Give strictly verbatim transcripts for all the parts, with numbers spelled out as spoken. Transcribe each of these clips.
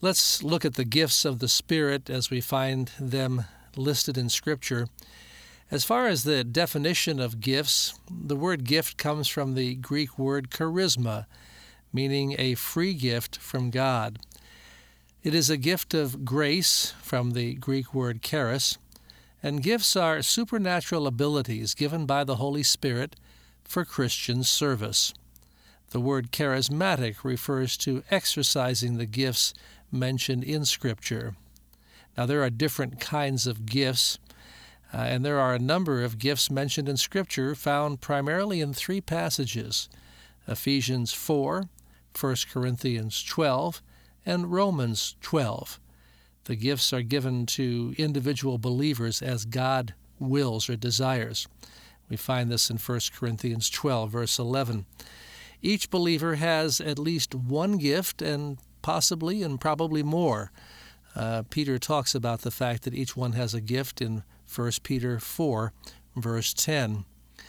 Let's look at the gifts of the Spirit as we find them listed in Scripture. As far as the definition of gifts, the word gift comes from the Greek word charisma, meaning a free gift from God. It is a gift of grace from the Greek word charis, and gifts are supernatural abilities given by the Holy Spirit for Christian service. The word charismatic refers to exercising the gifts mentioned in Scripture. Now, there are different kinds of gifts, uh, and there are a number of gifts mentioned in Scripture found primarily in three passages: Ephesians four, First Corinthians twelve, and Romans twelve. The gifts are given to individual believers as God wills or desires. We find this in First Corinthians twelve, verse eleven. Each believer has at least one gift, and possibly and probably more. Uh, Peter talks about the fact that each one has a gift in First Peter four, verse ten.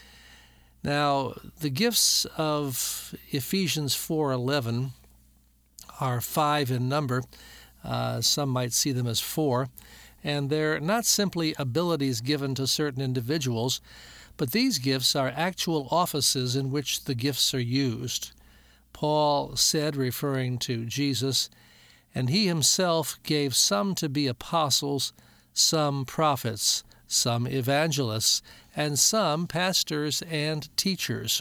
Now, the gifts of Ephesians four eleven are five in number. Uh, some might see them as four. And they're not simply abilities given to certain individuals, but these gifts are actual offices in which the gifts are used. Paul said, referring to Jesus, "And he himself gave some to be apostles, some prophets, some evangelists, and some pastors and teachers."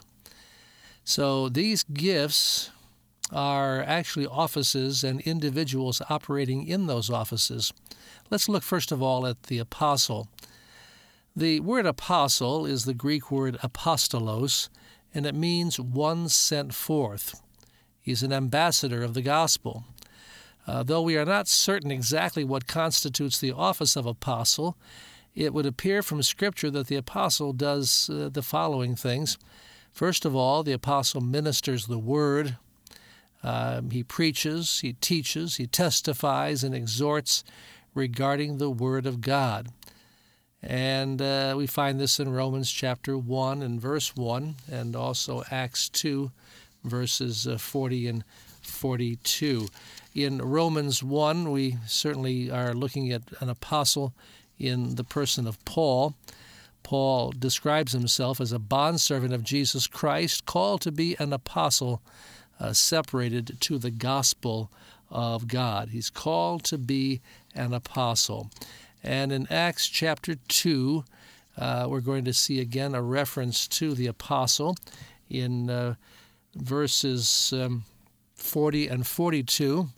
So these gifts are actually offices and individuals operating in those offices. Let's look first of all at the apostle. The word apostle is the Greek word apostolos, and it means one sent forth. He's an ambassador of the gospel. Uh, though we are not certain exactly what constitutes the office of apostle, it would appear from Scripture that the apostle does uh, the following things. First of all, the apostle ministers the word. Um, he preaches, he teaches, he testifies, and exhorts regarding the word of God. And uh, we find this in Romans chapter one and verse one, and also Acts two, verses uh, forty and forty-two. In Romans one, we certainly are looking at an apostle in the person of Paul. Paul describes himself as a bondservant of Jesus Christ, called to be an apostle, uh, separated to the gospel of God. He's called to be an apostle. And in Acts chapter two, uh, we're going to see again a reference to the apostle in uh, verses um, forty and forty-two.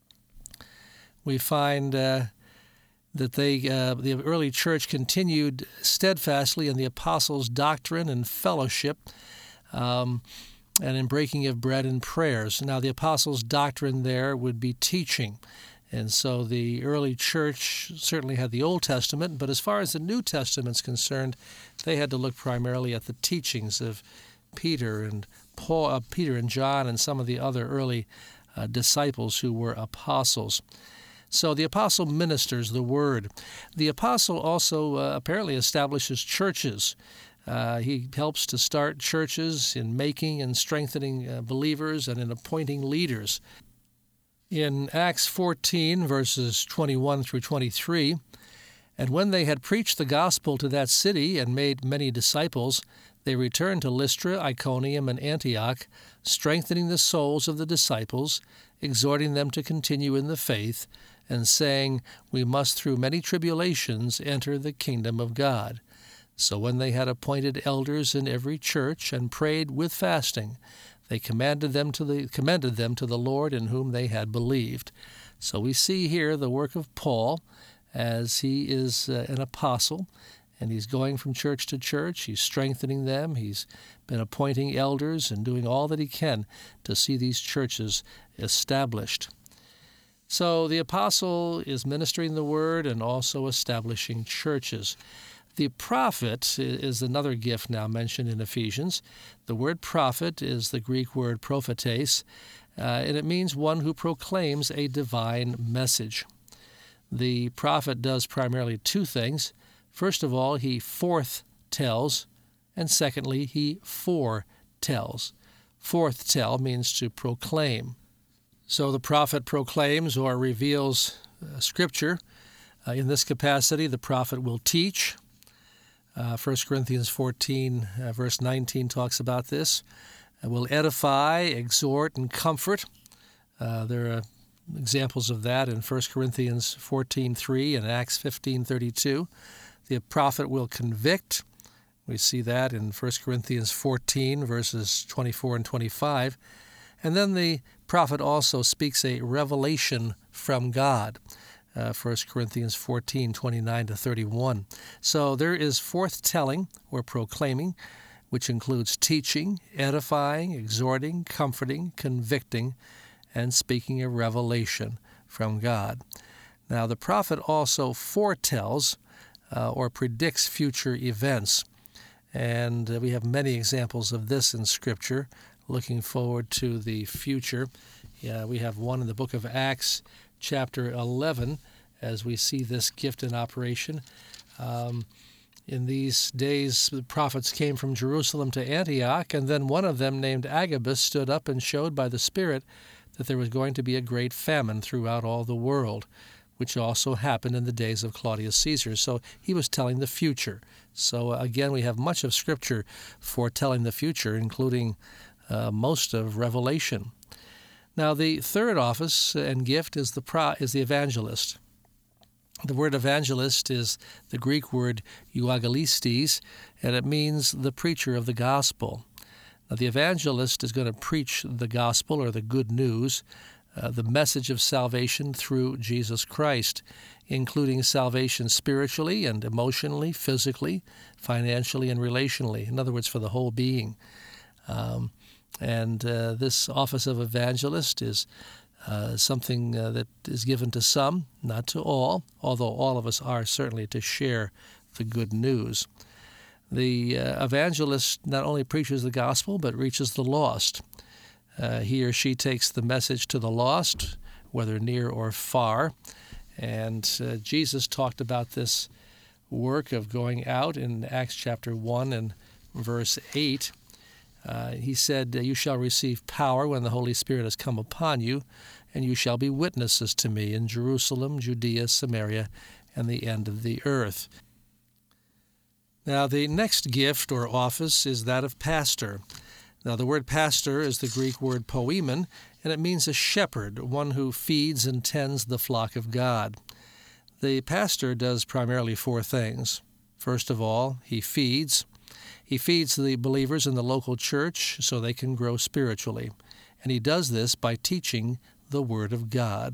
We find uh, that they, uh, the early church continued steadfastly in the apostles' doctrine and fellowship, um, and in breaking of bread and prayers. Now, the apostles' doctrine there would be teaching. And so the early church certainly had the Old Testament, but as far as the New Testament is concerned, they had to look primarily at the teachings of Peter and Paul, uh, Peter and John, and some of the other early uh, disciples who were apostles. So the apostle ministers the word. The apostle also uh, apparently establishes churches. Uh, he helps to start churches in making and strengthening uh, believers and in appointing leaders. In Acts fourteen, verses twenty-one through twenty-three, "And when they had preached the gospel to that city and made many disciples, they returned to Lystra, Iconium, and Antioch, strengthening the souls of the disciples, exhorting them to continue in the faith, and saying, We must through many tribulations enter the kingdom of God. So when they had appointed elders in every church and prayed with fasting, they commanded them to the commended them to the Lord in whom they had believed." So we see here the work of Paul as he is uh, an apostle, and he's going from church to church. He's strengthening them. He's been appointing elders and doing all that he can to see these churches established. So the apostle is ministering the word and also establishing churches. The prophet is another gift now mentioned in Ephesians. The word prophet is the Greek word prophetes, uh, and it means one who proclaims a divine message. The prophet does primarily two things. First of all, he forth-tells, and secondly, he foretells. Forth-tell means to proclaim. So the prophet proclaims or reveals uh, Scripture. Uh, in this capacity, the prophet will teach. Uh, First Corinthians fourteen, uh, verse nineteen talks about this. Uh, will edify, exhort, and comfort. Uh, there are examples of that in First Corinthians fourteen three and Acts fifteen thirty-two. The prophet will convict. We see that in First Corinthians fourteen, verses twenty-four and twenty-five. And then the prophet also speaks a revelation from God, uh, First Corinthians fourteen, twenty-nine to thirty-one. So there is forthtelling or proclaiming, which includes teaching, edifying, exhorting, comforting, convicting, and speaking a revelation from God. Now, the prophet also foretells uh, or predicts future events. And uh, we have many examples of this in Scripture, looking forward to the future. Yeah, we have one in the book of Acts, chapter eleven, as we see this gift in operation. Um, in these days, the prophets came from Jerusalem to Antioch, and then one of them, named Agabus, stood up and showed by the Spirit that there was going to be a great famine throughout all the world, which also happened in the days of Claudius Caesar. So he was telling the future. So uh, again, we have much of Scripture foretelling the future, including uh, most of Revelation. Now, the third office and gift is the pro- is the evangelist. The word evangelist is the Greek word euangelistes, and it means the preacher of the gospel. Now, the evangelist is going to preach the gospel or the good news, uh, the message of salvation through Jesus Christ, including salvation spiritually and emotionally, physically, financially, and relationally. In other words, for the whole being. Um, and uh, this office of evangelist is uh, something uh, that is given to some, not to all, although all of us are certainly to share the good news. The uh, evangelist not only preaches the gospel, but reaches the lost. Uh, he or she takes the message to the lost, whether near or far. And uh, Jesus talked about this work of going out in Acts chapter one and verse eight. Uh, he said, "You shall receive power when the Holy Spirit has come upon you, and you shall be witnesses to me in Jerusalem, Judea, Samaria, and the end of the earth." Now, the next gift or office is that of pastor. Now, the word pastor is the Greek word poimen, and it means a shepherd, one who feeds and tends the flock of God. The pastor does primarily four things. First of all, he feeds. He feeds the believers in the local church so they can grow spiritually, and he does this by teaching the Word of God.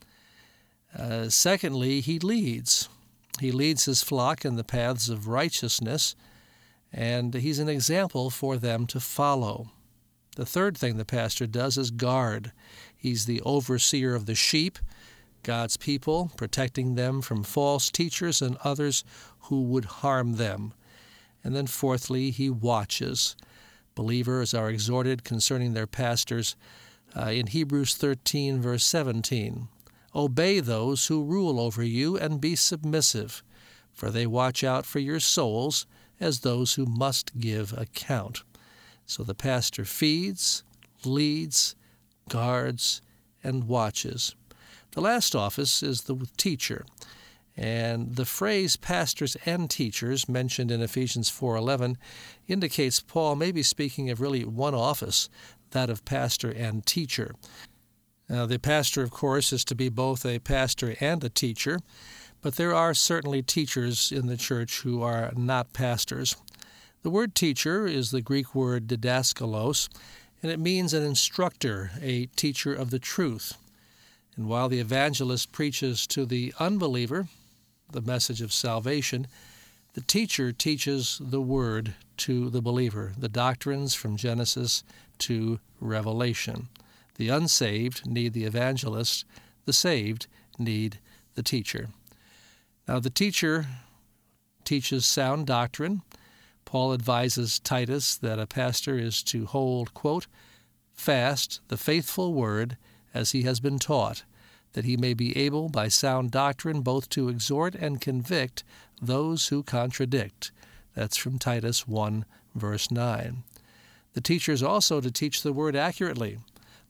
Uh, secondly, he leads. He leads his flock in the paths of righteousness, and he's an example for them to follow. The third thing the pastor does is guard. He's the overseer of the sheep, God's people, protecting them from false teachers and others who would harm them. And then fourthly, he watches. Believers are exhorted concerning their pastors uh, in Hebrews thirteen, verse seventeen. "Obey those who rule over you and be submissive, for they watch out for your souls as those who must give account." So the pastor feeds, leads, guards, and watches. The last office is the teacher. And the phrase pastors and teachers mentioned in Ephesians four eleven indicates Paul may be speaking of really one office, that of pastor and teacher. Now, the pastor, of course, is to be both a pastor and a teacher, but there are certainly teachers in the church who are not pastors. The word teacher is the Greek word didaskalos, and it means an instructor, a teacher of the truth. And while the evangelist preaches to the unbeliever the message of salvation, the teacher teaches the Word to the believer, the doctrines from Genesis to Revelation. The unsaved need the evangelist, the saved need the teacher. Now, the teacher teaches sound doctrine. Paul advises Titus that a pastor is to hold, quote, "fast the faithful word as he has been taught, that he may be able by sound doctrine both to exhort and convict those who contradict." That's from Titus one, verse nine. The teacher is also to teach the word accurately.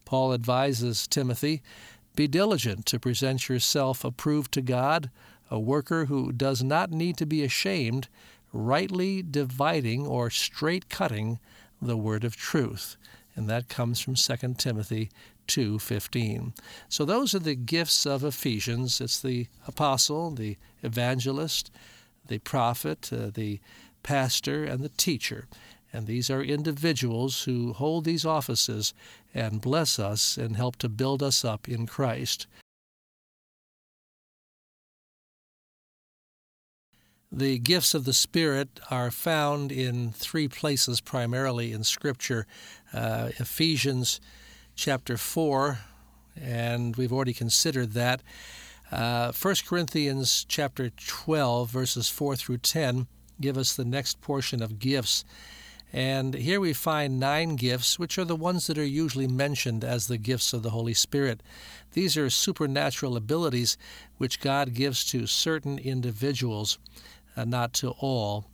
Paul advises Timothy, "Be diligent to present yourself approved to God, a worker who does not need to be ashamed, rightly dividing or straight cutting the word of truth." And that comes from Second Timothy two fifteen. So those are the gifts of Ephesians. It's the apostle, the evangelist, the prophet, uh, the pastor, and the teacher. And these are individuals who hold these offices and bless us and help to build us up in Christ. The gifts of the Spirit are found in three places primarily in Scripture. Uh, Ephesians chapter four, and we've already considered that. Uh, First Corinthians chapter twelve, verses four through ten, give us the next portion of gifts. And here we find nine gifts, which are the ones that are usually mentioned as the gifts of the Holy Spirit. These are supernatural abilities which God gives to certain individuals, uh, not to all.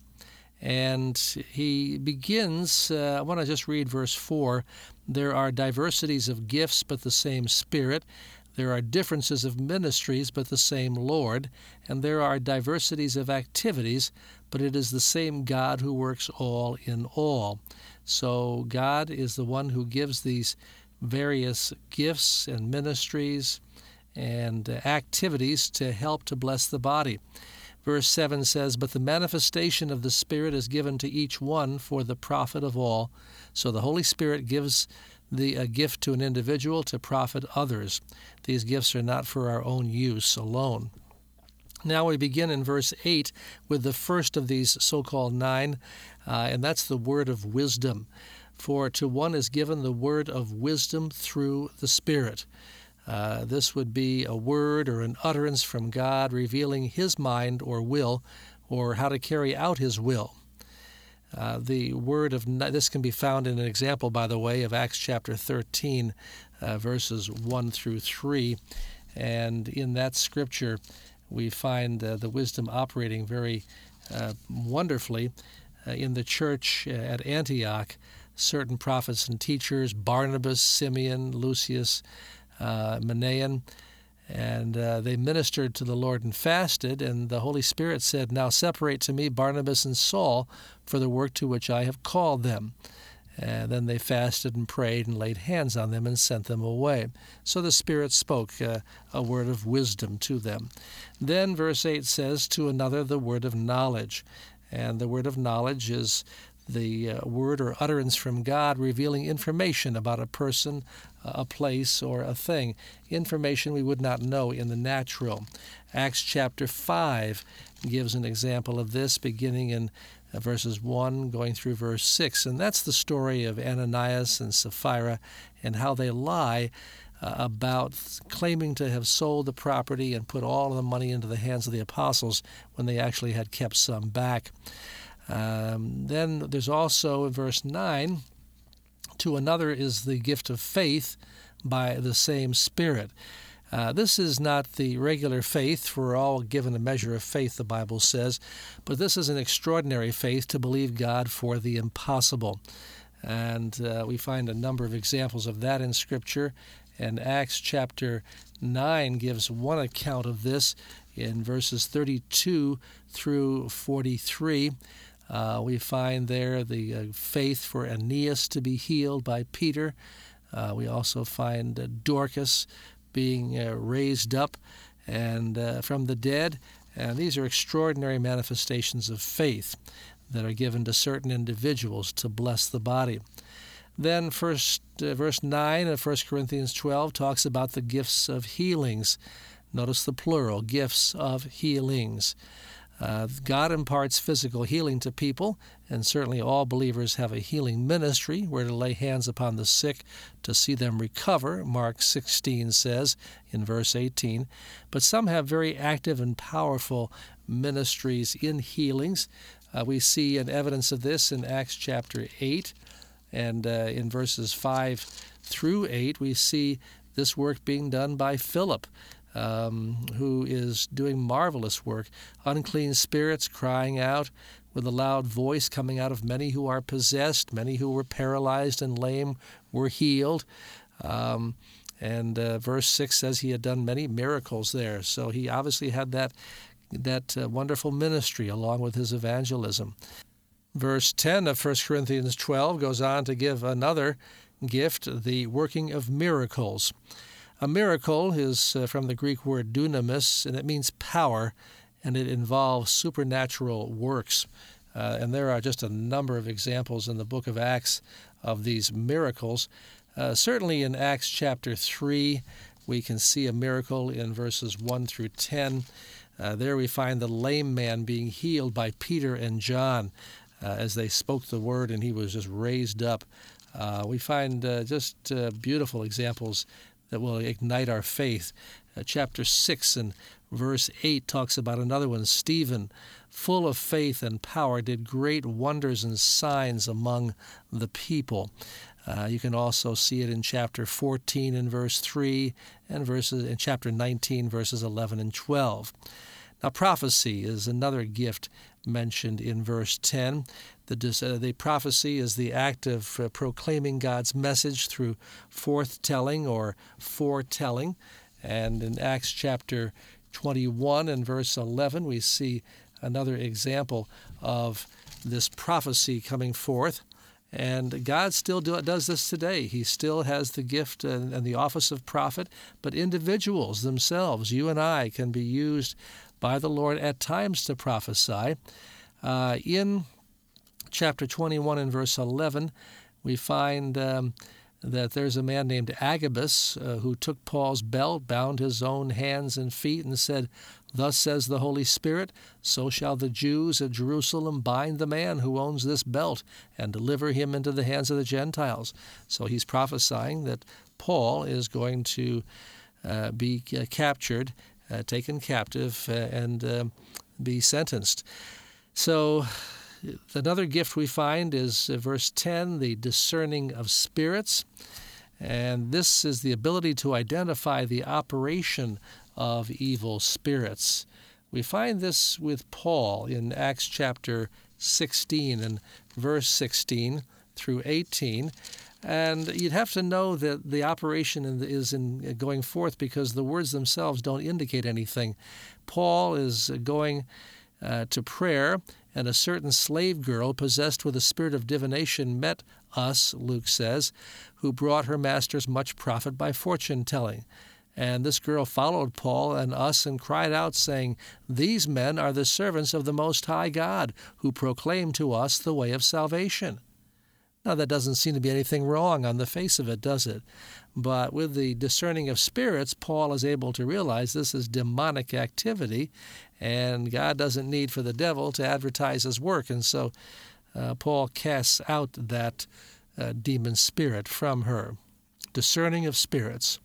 And he begins, uh, I want to just read verse four. There are diversities of gifts, but the same Spirit. There are differences of ministries, but the same Lord. And there are diversities of activities, but it is the same God who works all in all. So God is the one who gives these various gifts and ministries and activities to help to bless the body. Verse seven says, "But the manifestation of the Spirit is given to each one for the profit of all." So the Holy Spirit gives the a gift to an individual to profit others. These gifts are not for our own use alone. Now we begin in verse eight with the first of these so-called nine, uh, and that's the word of wisdom. For to one is given the word of wisdom through the Spirit. Uh, this would be a word or an utterance from God revealing His mind or will, or how to carry out His will. Uh, the word of this can be found in an example, by the way, of Acts chapter thirteen, uh, verses one through three, and in that scripture we find uh, the wisdom operating very uh, wonderfully uh, in the church at Antioch. Certain prophets and teachers, Barnabas, Simeon, Lucius, uh, Manaen, and uh, they ministered to the Lord and fasted, and the Holy Spirit said, "Now separate to me Barnabas and Saul for the work to which I have called them." And then they fasted and prayed and laid hands on them and sent them away. So the Spirit spoke uh, a word of wisdom to them. Then verse eight says, "To another the word of knowledge." And the word of knowledge is the uh, word or utterance from God revealing information about a person, a place, or a thing, information we would not know in the natural. Acts chapter five gives an example of this, beginning in uh, verses one, going through verse six, and that's the story of Ananias and Sapphira and how they lie uh, about claiming to have sold the property and put all of the money into the hands of the apostles when they actually had kept some back. Um, then there's also in verse nine, "To another is the gift of faith by the same Spirit." Uh, this is not the regular faith, for we're all given a measure of faith, the Bible says, but this is an extraordinary faith to believe God for the impossible. And uh, we find a number of examples of that in Scripture, and Acts chapter nine gives one account of this in verses thirty-two through forty-three. Uh, we find there the uh, faith for Aeneas to be healed by Peter. Uh, we also find uh, Dorcas being uh, raised up and uh, from the dead. And these are extraordinary manifestations of faith that are given to certain individuals to bless the body. Then first, uh, verse nine of First Corinthians twelve talks about the gifts of healings. Notice the plural, gifts of healings. Uh, God imparts physical healing to people, and certainly all believers have a healing ministry where to lay hands upon the sick to see them recover, Mark sixteen says in verse eighteen. But some have very active and powerful ministries in healings. Uh, we see an evidence of this in Acts chapter eight, and uh, in verses five through eight we see this work being done by Philip, Um, who is doing marvelous work. Unclean spirits crying out with a loud voice coming out of many who are possessed. Many who were paralyzed and lame were healed. Um, and uh, verse six says he had done many miracles there. So he obviously had that, that uh, wonderful ministry along with his evangelism. Verse ten of First Corinthians twelve goes on to give another gift, the working of miracles. A miracle is uh, from the Greek word dunamis, and it means power, and it involves supernatural works. Uh, and there are just a number of examples in the book of Acts of these miracles. Uh, certainly in Acts chapter three, we can see a miracle in verses one through ten. Uh, there we find the lame man being healed by Peter and John uh, as they spoke the word, and he was just raised up. Uh, we find uh, just uh, beautiful examples that will ignite our faith. Uh, chapter six and verse eight talks about another one. Stephen, full of faith and power, did great wonders and signs among the people. Uh, you can also see it in chapter fourteen and verse three, and verses in chapter nineteen, verses eleven and twelve. Now, prophecy is another gift mentioned in verse ten. The, uh, the prophecy is the act of uh, proclaiming God's message through forthtelling or foretelling. And in Acts chapter twenty-one and verse eleven, we see another example of this prophecy coming forth. And God still do, does this today. He still has the gift and, and the office of prophet, but individuals themselves, you and I, can be used by the Lord at times to prophesy. Uh, in chapter twenty-one and verse eleven, we find um, that there's a man named Agabus uh, who took Paul's belt, bound his own hands and feet, and said, "Thus says the Holy Spirit, so shall the Jews at Jerusalem bind the man who owns this belt and deliver him into the hands of the Gentiles." So he's prophesying that Paul is going to uh, be uh, captured, uh, taken captive, uh, and uh, be sentenced. So another gift we find is uh, verse ten, the discerning of spirits. And this is the ability to identify the operation of evil spirits. We find this with Paul in Acts chapter sixteen and verse sixteen through eighteen. And you'd have to know that the operation is in going forth because the words themselves don't indicate anything. Paul is going uh, to prayer, and a certain slave girl possessed with a spirit of divination met us, Luke says, who brought her masters much profit by fortune-telling. And this girl followed Paul and us and cried out, saying, "These men are the servants of the Most High God, who proclaim to us the way of salvation." Now, that doesn't seem to be anything wrong on the face of it, does it? But with the discerning of spirits, Paul is able to realize this is demonic activity, and God doesn't need for the devil to advertise his work. And so uh, Paul casts out that uh, demon spirit from her. Discerning of spirits.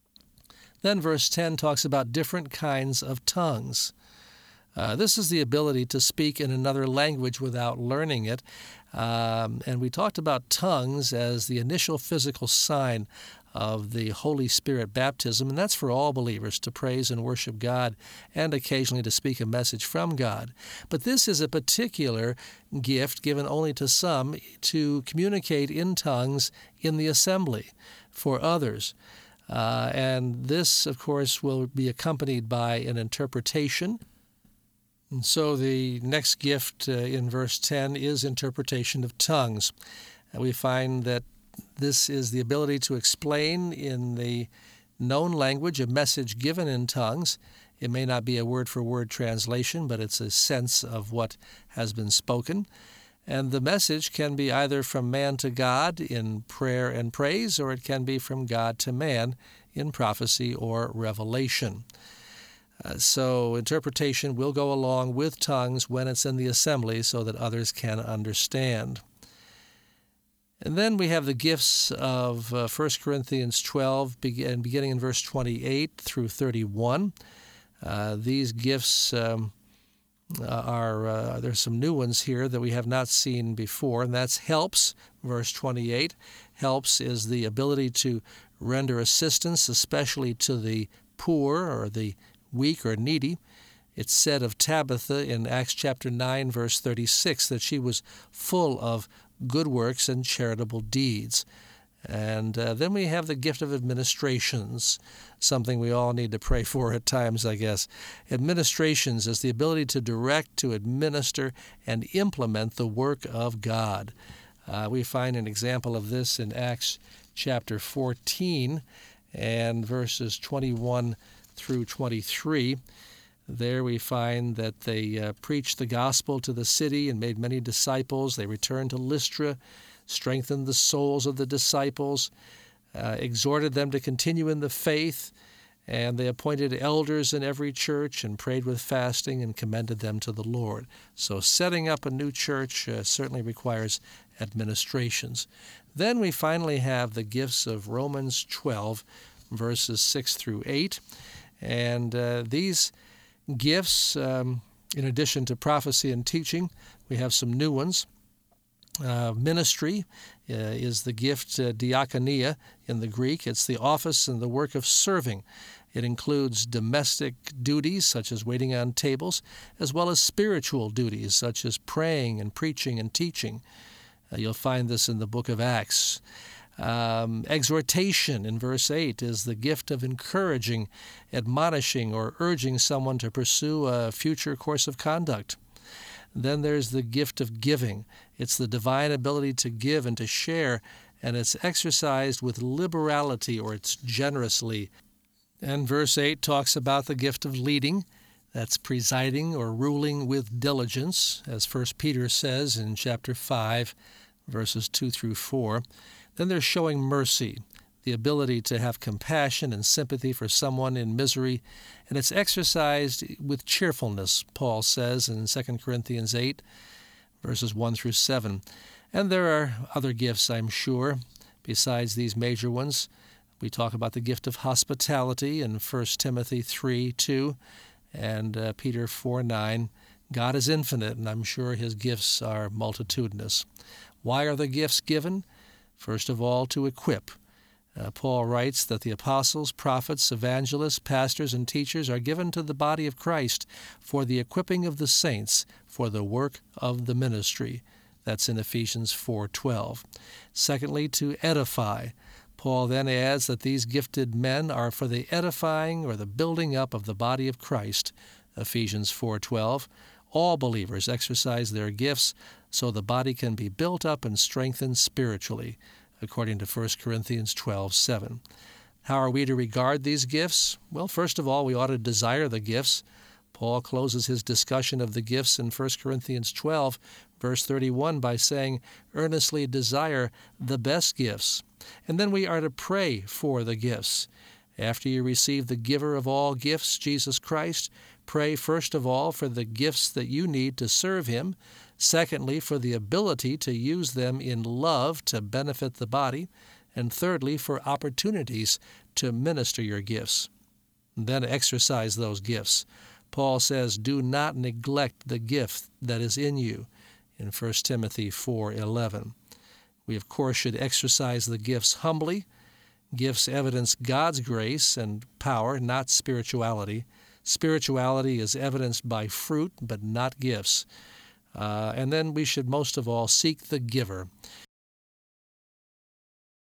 Then verse ten talks about different kinds of tongues. Uh, this is the ability to speak in another language without learning it. Um, and we talked about tongues as the initial physical sign of the Holy Spirit baptism, and that's for all believers to praise and worship God and occasionally to speak a message from God. But this is a particular gift given only to some to communicate in tongues in the assembly for others. Uh, and this, of course, will be accompanied by an interpretation. And so the next gift uh, in verse ten is interpretation of tongues. Uh, we find that this is the ability to explain in the known language a message given in tongues. It may not be a word-for-word translation, but it's a sense of what has been spoken. And the message can be either from man to God in prayer and praise, or it can be from God to man in prophecy or revelation. Uh, so interpretation will go along with tongues when it's in the assembly so that others can understand. And then we have the gifts of uh, First Corinthians twelve, begin, beginning in verse twenty-eight through thirty-one. Uh, these gifts um, are, uh, there's some new ones here that we have not seen before, and that's helps, verse twenty-eight. Helps is the ability to render assistance, especially to the poor or the weak or needy. It's said of Tabitha in Acts chapter nine, verse thirty-six, that she was full of good works and charitable deeds. And uh, then we have the gift of administrations, something we all need to pray for at times, I guess. Administrations is the ability to direct, to administer, and implement the work of God. Uh, we find an example of this in Acts chapter fourteen and verses twenty-one through twenty-three. There we find that they uh, preached the gospel to the city and made many disciples. They returned to Lystra, strengthened the souls of the disciples, uh, exhorted them to continue in the faith, and they appointed elders in every church and prayed with fasting and commended them to the Lord. So setting up a new church uh, certainly requires administrations. Then we finally have the gifts of Romans twelve, verses six through eight. And uh, these gifts, um, in addition to prophecy and teaching, we have some new ones. Uh, ministry uh, is the gift uh, diakonia in the Greek. It's the office and the work of serving. It includes domestic duties, such as waiting on tables, as well as spiritual duties, such as praying and preaching and teaching. Uh, you'll find this in the book of Acts. Um, exhortation in verse eight is the gift of encouraging, admonishing, or urging someone to pursue a future course of conduct. Then there's the gift of giving. It's the divine ability to give and to share, and it's exercised with liberality, or it's generously. And verse eight talks about the gift of leading. That's presiding or ruling with diligence, as First Peter says in chapter five, verses two through four. Then there's showing mercy, the ability to have compassion and sympathy for someone in misery, and it's exercised with cheerfulness, Paul says in Second Corinthians eight, verses one through seven. And there are other gifts, I'm sure, besides these major ones. We talk about the gift of hospitality in First Timothy three two and uh, Peter four nine. God is infinite, and I'm sure his gifts are multitudinous. Why are the gifts given? First of all, to equip. Uh, Paul writes that the apostles, prophets, evangelists, pastors, and teachers are given to the body of Christ for the equipping of the saints for the work of the ministry. That's in Ephesians four twelve. Secondly, to edify. Paul then adds that these gifted men are for the edifying or the building up of the body of Christ. Ephesians four twelve. All believers exercise their gifts so the body can be built up and strengthened spiritually, according to First Corinthians twelve seven. How are we to regard these gifts? Well, first of all, we ought to desire the gifts. Paul closes his discussion of the gifts in First Corinthians twelve, verse thirty-one, by saying, earnestly desire the best gifts. And then we are to pray for the gifts. After you receive the giver of all gifts, Jesus Christ, pray first of all for the gifts that you need to serve him. Secondly, for the ability to use them in love to benefit the body. And thirdly, for opportunities to minister your gifts. And then exercise those gifts. Paul says, do not neglect the gift that is in you in First Timothy four eleven. We, of course, should exercise the gifts humbly. Gifts evidence God's grace and power, not spirituality. Spirituality is evidenced by fruit, but not gifts. Uh, and then we should most of all seek the giver.